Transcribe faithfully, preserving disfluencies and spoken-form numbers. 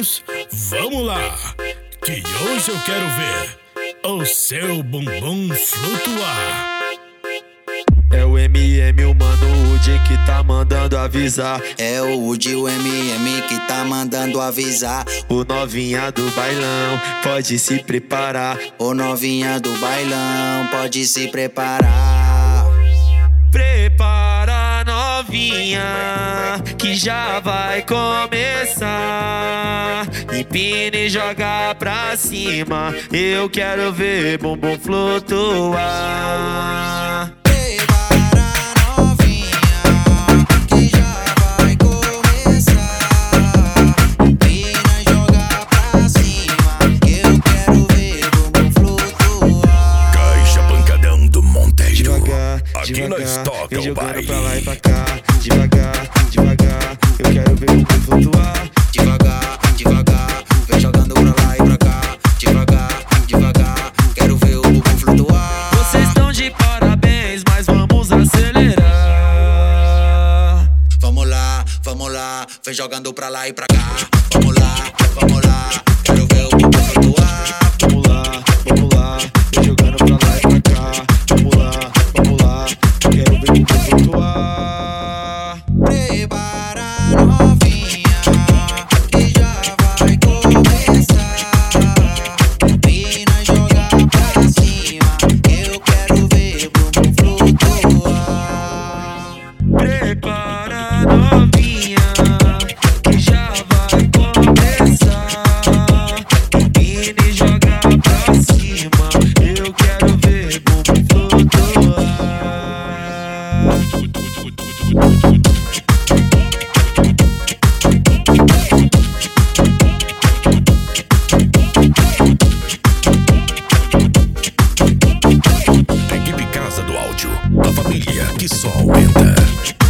meninas, vamos lá, que hoje eu quero ver o seu bumbum flutuar. É o M M, o mano Woody que tá mandando avisar. É o Woody, o M M que tá mandando avisar. O novinha do bailão pode se preparar. O novinha do bailão pode se preparar. Prepara, novinha, que já vai começar. Empina e joga pra cima. Eu quero ver bumbum flutuar. Aqui nós toca vem o jogando baile. pra lá e pra cá. Devagar, devagar, eu quero ver o bumbum flutuar. Devagar, devagar, vem jogando pra lá e pra cá. Devagar, devagar, quero ver o bumbum flutuar. Vocês estão de parabéns, mas vamos acelerar. Vamos lá, vamos lá, vem jogando pra lá e pra cá. Vamos lá, vamos lá, quero ver o bumbum flutuar. Vamos lá, vamos lá, vem jogando pra lá e pra cá. Vamos lá, vamos lá, quero ver o bumbum flutuar. Prepara, novinha, que já vai começar. Empina e joga pra cima, eu quero ver o bumbum flutuar. Prepara, novinha, que já vai começar. Empina e joga pra cima, eu quero ver o bumbum flutuar. Equipe Casa do Áudio, a família que só aumenta.